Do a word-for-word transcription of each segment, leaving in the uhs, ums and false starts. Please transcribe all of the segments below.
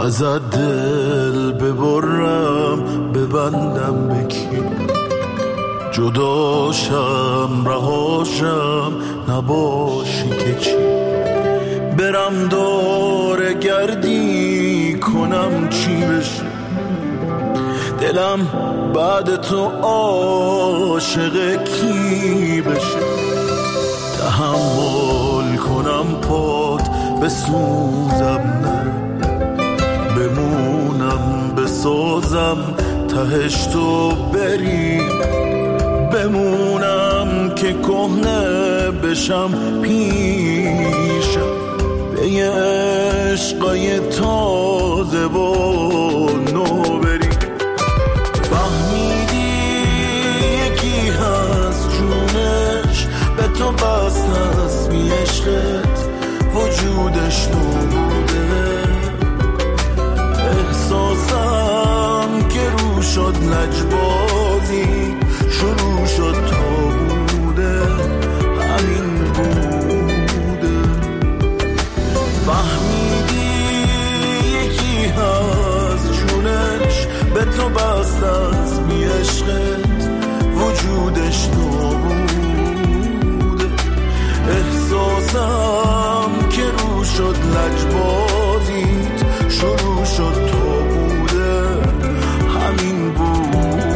ازت دل ببرم ببندم بکی، جداشم رهاشم نباشی که چی، برم دور گردی کنم چی بشه، دلم بعد تو عاشق کی بشه، تحمل کنم پات بسوزم نه بمونم بسازم تهش تو بری، بمونم که کهنه بشم پیشم به یه عشقای تازه و نو بری. فهمیدی یکی هست جونش به تو بست هست بی عشقت وجودش نبوده، احساسم که رو شد لجبازی شروع شد تا بوده همین بوده. فهمیدی یکی هست جونش به تو بست از بی عشقت وجودش نبوده، احساسم که رو شد لجبازیت شروع شد تا بوده همین بوده.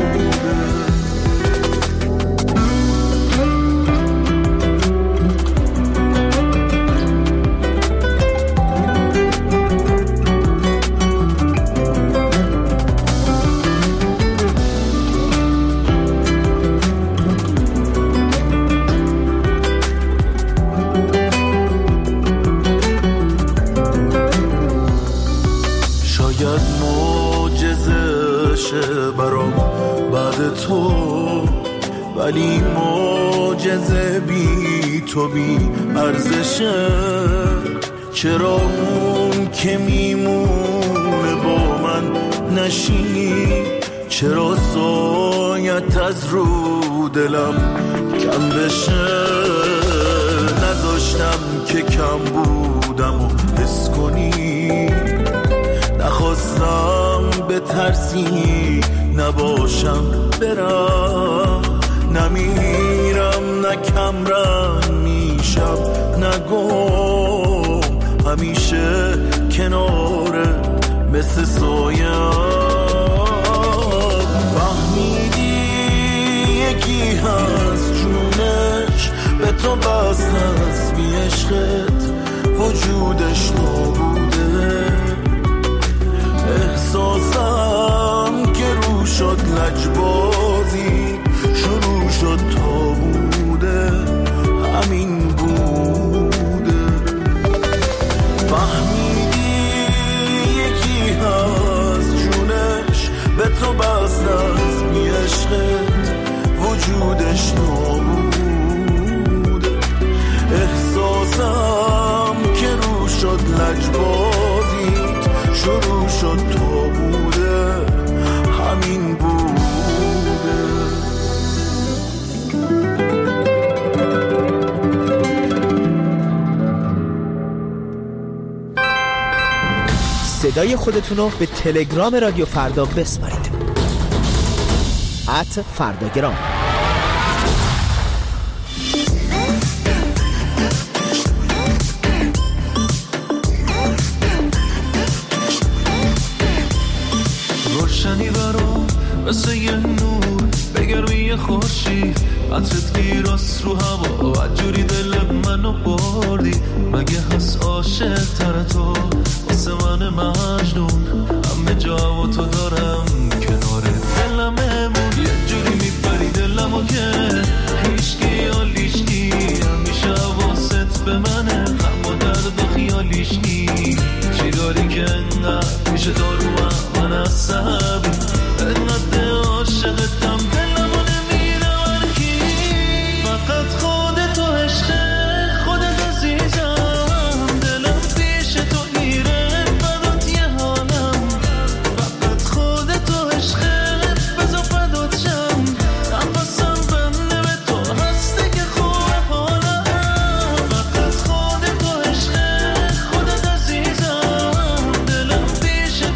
برام بعد تو ولی معجزه بی تو بی ارزشه، چرا اون که میمونه با من نشی، چرا سایت از رو دلم کم بشه، نذاشتم که کم بودم و حس کنی، نخواستم به ترسی نباشم برم، نمیرم نه کمرنگ میشم نگم، همیشه کناره مثل سایم. فهمیدی یکی هست جونش به تو بست هست بی عشقت وجودش نبوده، احساسم که رو شد لجبازی شروع شد تا بوده همین بوده. فهمیدی یکی هست جونش به تو بست از بی عشقت وجودش نبوده، احساسم که رو شد لجبازیت شروع شد تا بوده همین بوده. صدای خودتونو به تلگرام رادیو فردا بسپارید ات فرداگرام. روشنی برام مثل یه نور بگرمی خورشید، عطرت گیراست رو هوا و جوری دل منو بردی، مگه هست عاشق تر تو واسه من مجنون، همه جا و تو دارم کنار دلم امون، یه جوری میبری دلمو که هیشگی یا لیشگی، همیشه واسط به منه غم و درد و خیالیشگی، چی داری که انقدر میشه دارو من عصبی، انقدر عاشقتم دلمو نمیره ورکی، فقط خودتو عشقه خودت عزیزم، دلم پیش تو میره فدات یه حالم، فقط خودتو عشقه بذار فدات شم، نفسم بنده به تو هسته که خوبه حالم، فقط خودتو عشقه خودت عزیزم، دلم پیش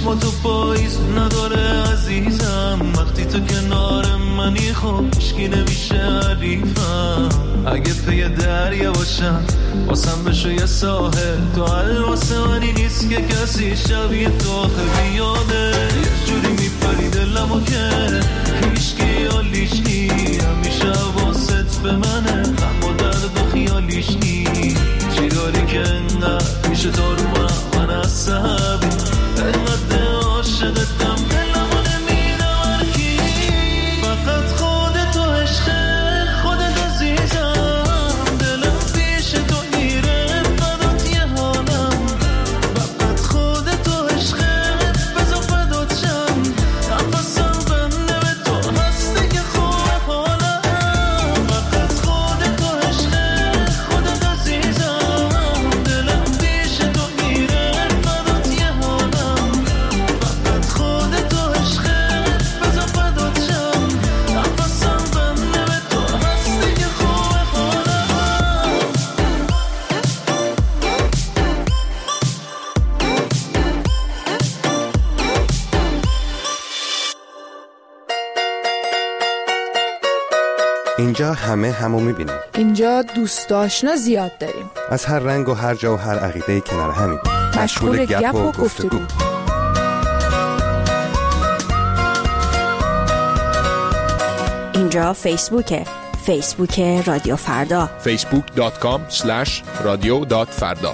چشماتو پاییز نداره عزیزم، وقتی تو کنار منی خب هیچکی نمیشه حریفم. اگه پی دریا باشم واسم بشو یه ساحل، تو حل واسه منی نیست که کسی شبیه تو آخه بیاده. یه جوری میپری دلمو که هیچکی حالیش نی، همیشه واسط به منه غم و درد و خیالیش نی. چی داری که انقدر میشه تو رو من من عصبی، انقدر عاشقتم دلمو نمیدم هرکی. فقط خودتو عشقه خودت عزیزم، دلم پیش تو میره فدات یه حالم. فقط خودتو عشقه بذار فدات شم، نفسم بنده به تو هستی که خوب حالم. فقط خودتو عشقه خودت عزیزم، دلم پیش تو میره فدات یه حالم. فقط خودتو عشقه بذار فدات شم، نفسم بنده به تو هستی که خوب حالم. اینجا همه همو میبینیم. اینجا دوست آشنا زیاد داریم، از هر رنگ و هر جا و هر عقیده کنار همین، مشغول گپ و گفتگو. اینجا فیسبوکه، فیسبوک رادیو فردا، فیسبوک دات کام اسلش رادیو دات فردا.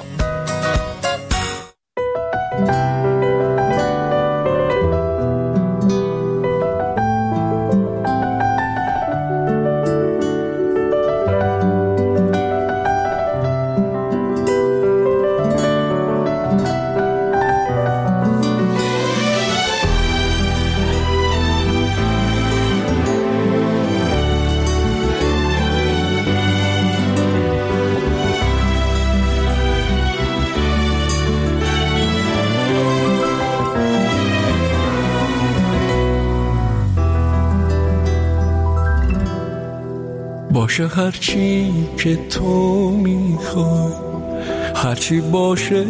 باشه هرچی که تو میخوای، هرچی باشه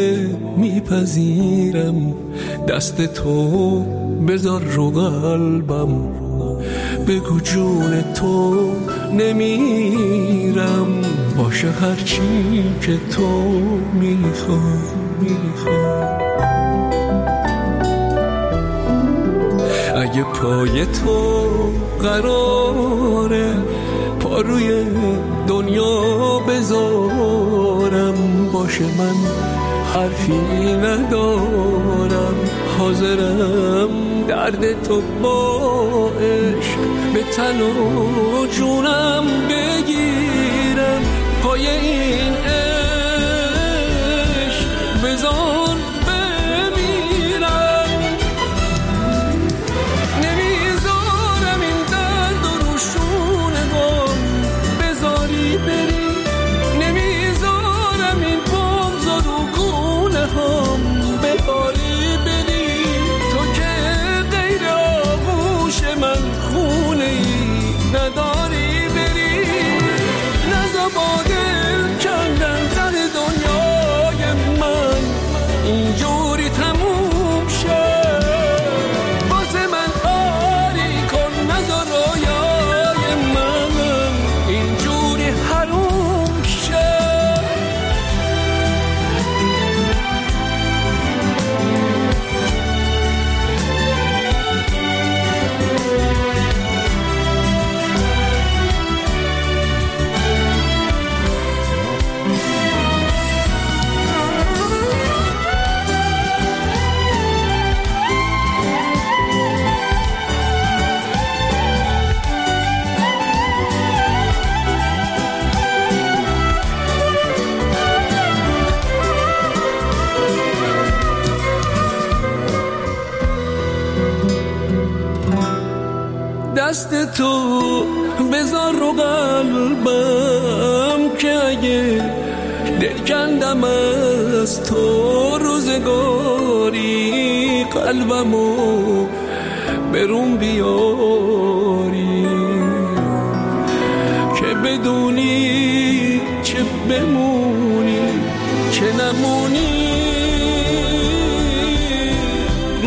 میپذیرم. دست تو بذار رو قلبم، بگو جون تو نمیرم. باشه هرچی که تو میخوای میخوای. اگه پای تو قراره پا روی دنیا بذارم، باشه من حرفی ندارم، حاضرم درد تو با عشق به تن و جونم بگیرم. پای این عشق بذار بمیرم، نمیذارم این درد و روشونه غم بذاری بری، نمیذارم این بغض و رو گونه هم بباری بری. تو که غیر آغوش من خونه ای نداری بری. نزا با دل کندن ته دنیای من اینجوری تموم شد. واسه من آری کن، نزا رویای من اینجوری حروم شد. دست تو بذار رو قلبم که اگه دل کندم از تو روزگاری، قلبمو برون بیاری که بدونی چه بمونی چه نمونی.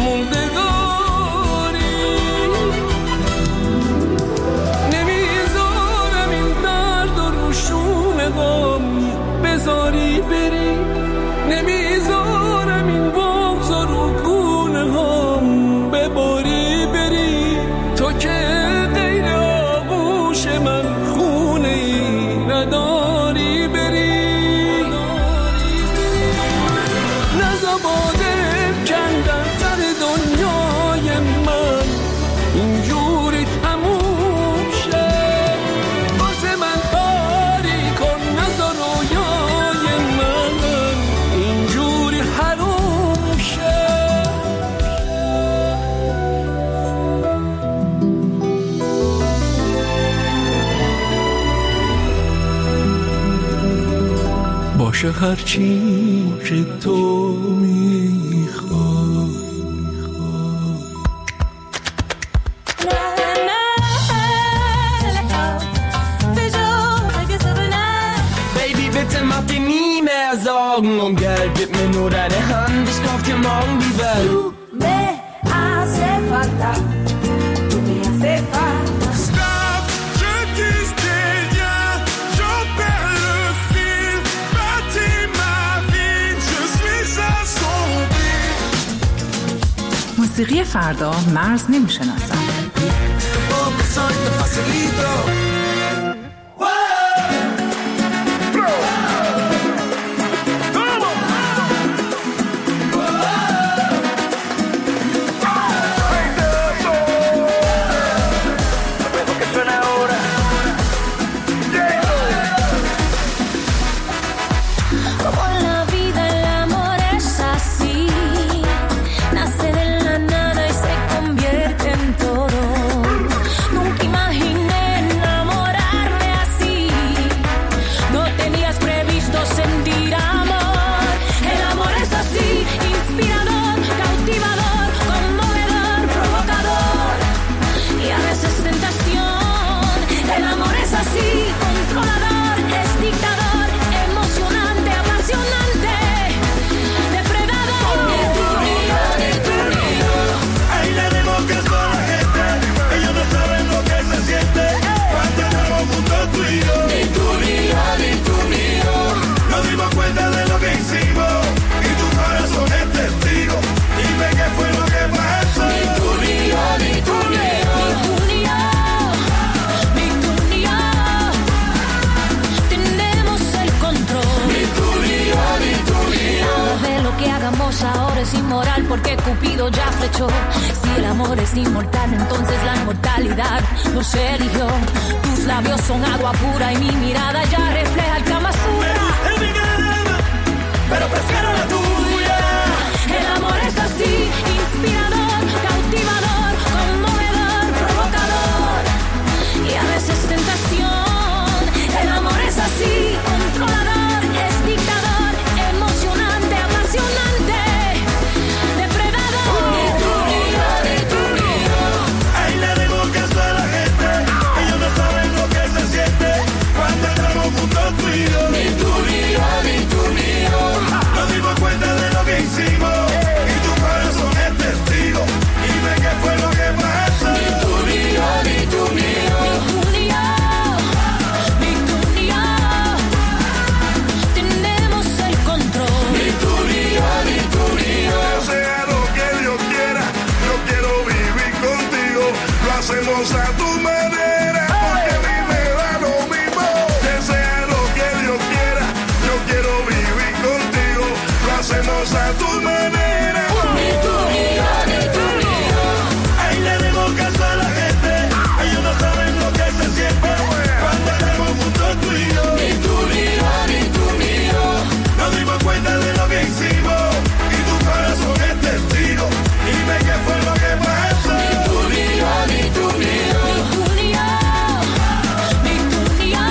باشه هرچی که تو میخوای. Bitte mach dir nie mehr Sorgen um Geld, gib mir nur deine Hand, ich kauf dir morgen die Welt. Du me hace falta, du me hace falta. Stop, je dis rien, je perds le fil, bâtis ma vie, je suis assombri. موسیقی فردا مرز نمیشناسد. Porque soy tan facilito. Ahora es inmoral porque Cupido ya flechó. Si el amor es inmortal, entonces la inmortalidad nos eligió. Tus labios son agua pura y mi mirada ya refleja el Kama Sutra. Pero prefiero la tuya. El amor es así, inspirador, cautivador, conmovedor, provocador y a veces tentación. El amor es así, controlador, es dictador, emocionante, apasionante, depredador. Ni tú ni yo, ni tú ni yo. Ahí le dimos caso a la gente. Ellos no saben lo que se siente cuando entramos juntos tú y yo. Ni tú ni yo, ni tú ni yo. Nos dimos cuenta de lo que hicimos y tu corazón es testigo. Dime qué fue lo que pasó. Ni tú ni yo, ni tú ni yo. Ni tú ni yo, ni tú ni yo. Tenemos el control. Ni tú ni yo, ni tú ni yo. Sea lo que Dios quiera, yo quiero vivir contigo. Lo hacemos a tu manera, porque a mí me da lo mismo. Que sea lo que Dios quiera, yo quiero vivir contigo. Lo hacemos a tu manera. Ni tú ni yo, ni tú ni yo. Ahí le dimos caso a la gente. Ellos no saben lo que se siente cuando estamos juntos tú y yo. Ni tú ni yo, ni tú ni yo. Nos dimos cuenta de lo que hicimos y tu corazón es testigo. Dime qué fue lo que pasó. Ni tú ni yo, ni tú ni yo. Ni tú ni yo, ni tú ni yo.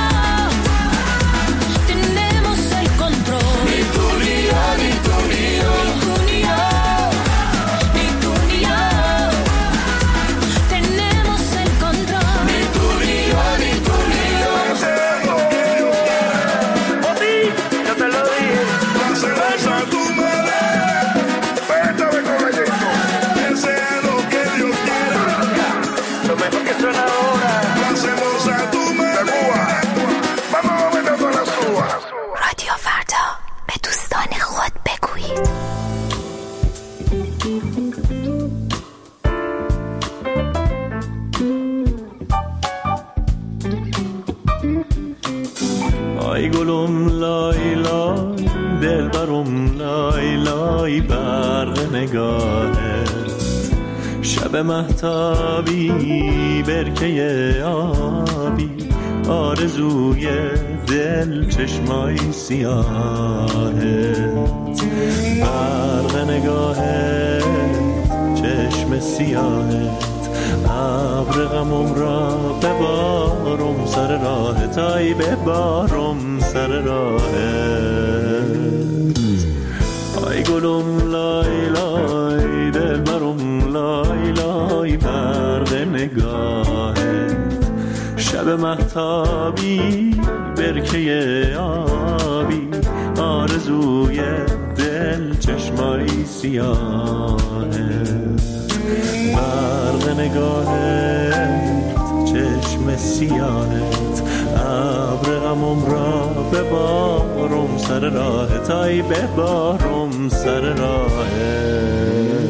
Tenemos el control. Ni tú ni yo, ni tú ni yo. Ni tú ni yo, ni tú ni yo. Tenemos el control. Ni tú ni yo, ni tú ni yo. Sea lo que Dios quiera. Por ti, yo te lo dije. Lo hacemos a tu manera. Pétame con la yeso. Que sea lo que Dios quiera. Lo mejor que suena ahora. Lo hacemos a tu manera. Vamos a meter con las uvas. رادیو فردا به دوستان خود بگویید. آی گلم لای لای دل برم لای لای برق نگاهت شب مهتابی برکه آبی آرزوی دل چشمای سیاهت برق نگاهت چشم سیاهت ابر غمم را ببارم سر راهت ای ببارم سر راهت گلم لای لای دل برم لای لای برق نگاهت شب مهتابی برکه آبی آرزوی دل چشمای سیاهت برق نگاهت چشم سیاهت ابر غمم را ببارم سر راهت ای ببارم سر راهت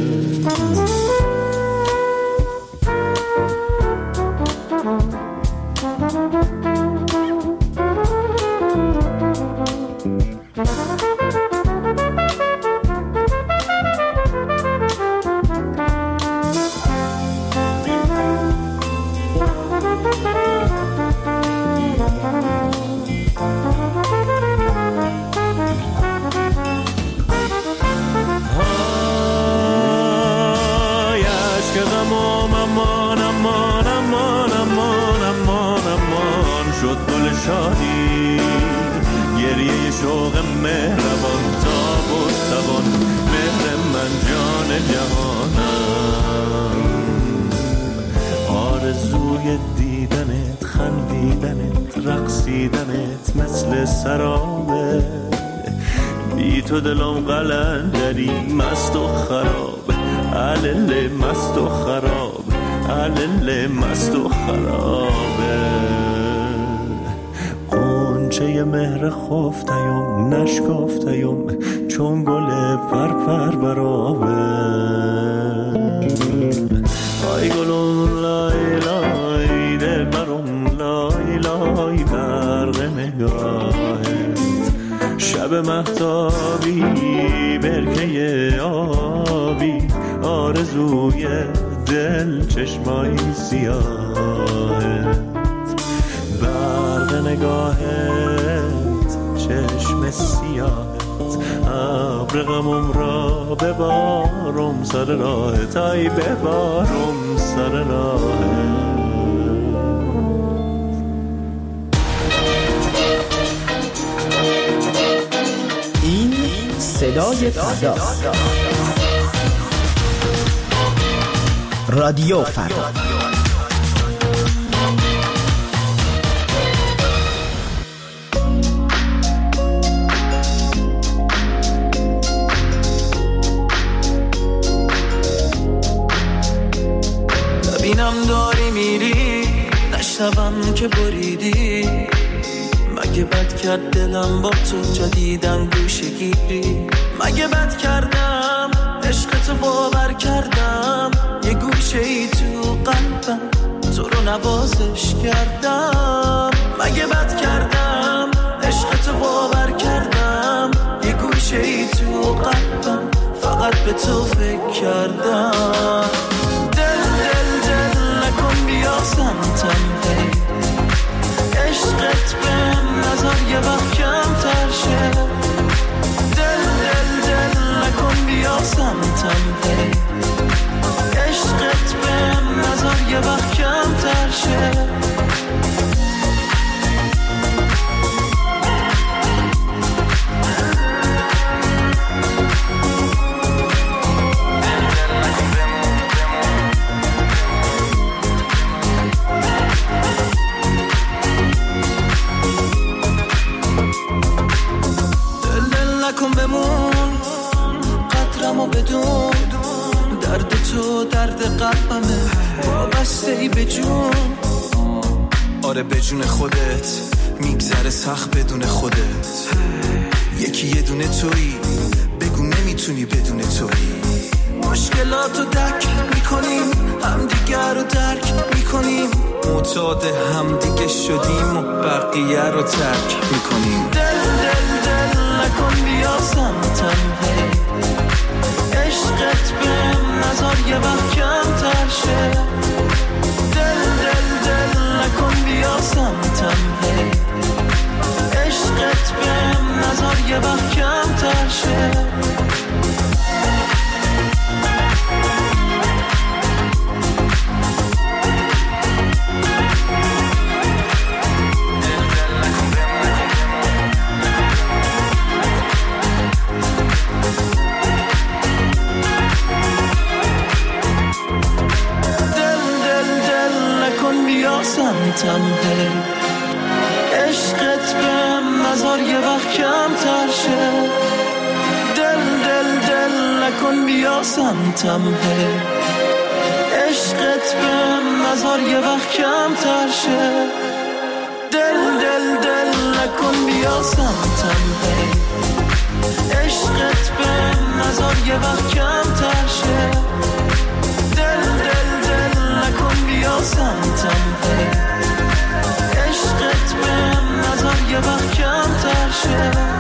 شادی گریه شوق مهربان تاب و توان مهر من جان جهانم آرزوی دیدنت خندیدنت رقصیدنت مثل سرابه بی تو دلم قلندری مست و خراب علل مست و خراب علل مست و خرابه چه مهر خفتیم نشکفتیم چون گل پرپر برابه آی گلون لای لای دل برم لای لای برق نگاهت شب مهتابی برکه آبی آرزوی دل چشمای سیاهت برق نگاهت چشم سیاهت ابر غمم را ببارم سر راهت ای ببارم سر راهت این صدای فردا رادیو فردا ببینم داری میری نشنوم که بریدی مگه بد کرد دلم با تو جدیدن گوشه گیری مگه بد کردم عشقتو باور کردم یه گوشه ای تو قلبم تو رو نوازش کردم مگه بد کردم عشقتو باور کردم یه گوشه ای تو قلبم فقط به تو فکر کردم بیا سمتم هی عشقت بهم نظر یه وقت کم تر شه دل دل دل نکن بیا سمتم هی عشقت بهم نظر یه وقت کم تر شه نکن بمون قدرمو بدون درد تو درد قلبمه وابسته ای به جون آره به جون خودت میگذره سخت بدون خودت یکی یه دونه تویی بگو نمیتونی بدون تویی مشکلاتو درک میکنیم همدیگر رو درک میکنیم معتاد همدیگه شدیم و بقیه رو ترک میکنیم دل دل دل نکن بیا سمتم هی عشقت بهم نظر یه وقت کم تر شه دل دل دل نکن بیا سمتم هی عشقت بهم نظر یه وقت کم تر شه سمتم هی عشقت به مزار یه وقت کمتر شه دل دل دل نکن بیا سمتم هی عشقت به مزار یه وقت کمتر شه دل دل دل نکن بیا سمتم هی عشقت به مزار یه وقت کمتر شه دل دل دل نکن بیا سمتم هی عشقت به مزار یه وقت کمتر شه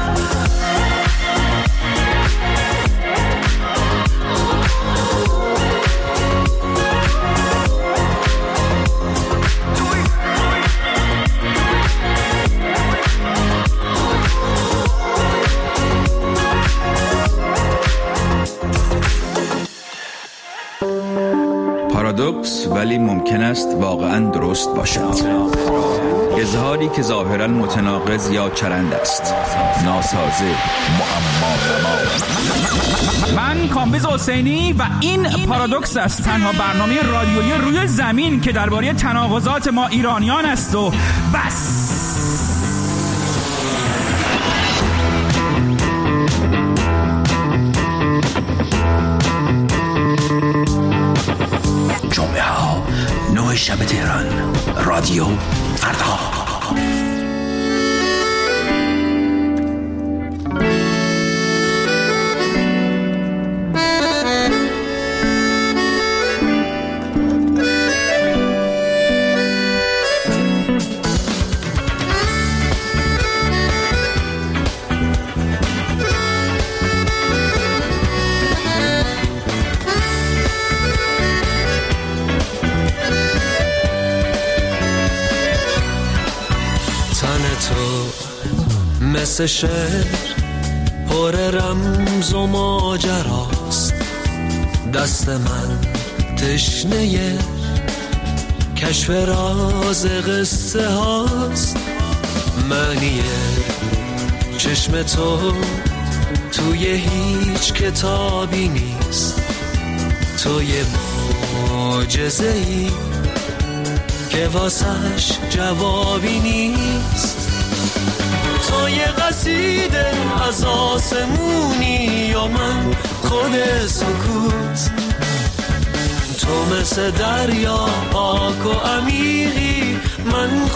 پارادوکس ولی ممکن است واقعا درست باشد. اظهاری که ظاهرا متناقض یا چرند است، ناسازه، معما. من کامبیز حسینی و این پارادوکس است، تنها برنامه رادیویی روی زمین که درباره تناقضات ما ایرانیان است و بس. جمعه ها نه شب تهران، رادیو فردا. مثل شعر پر رمز و ماجراست، دست من تشنه کشف راز قصه هاست. معنی چشم تو توی هیچ کتابی نیست، تو یه معجزه ای که واسش جوابی نیست. تو یه قصیده از آسمونی یا من خود سکوت، تو مثل دریا پاک و عمیقی، من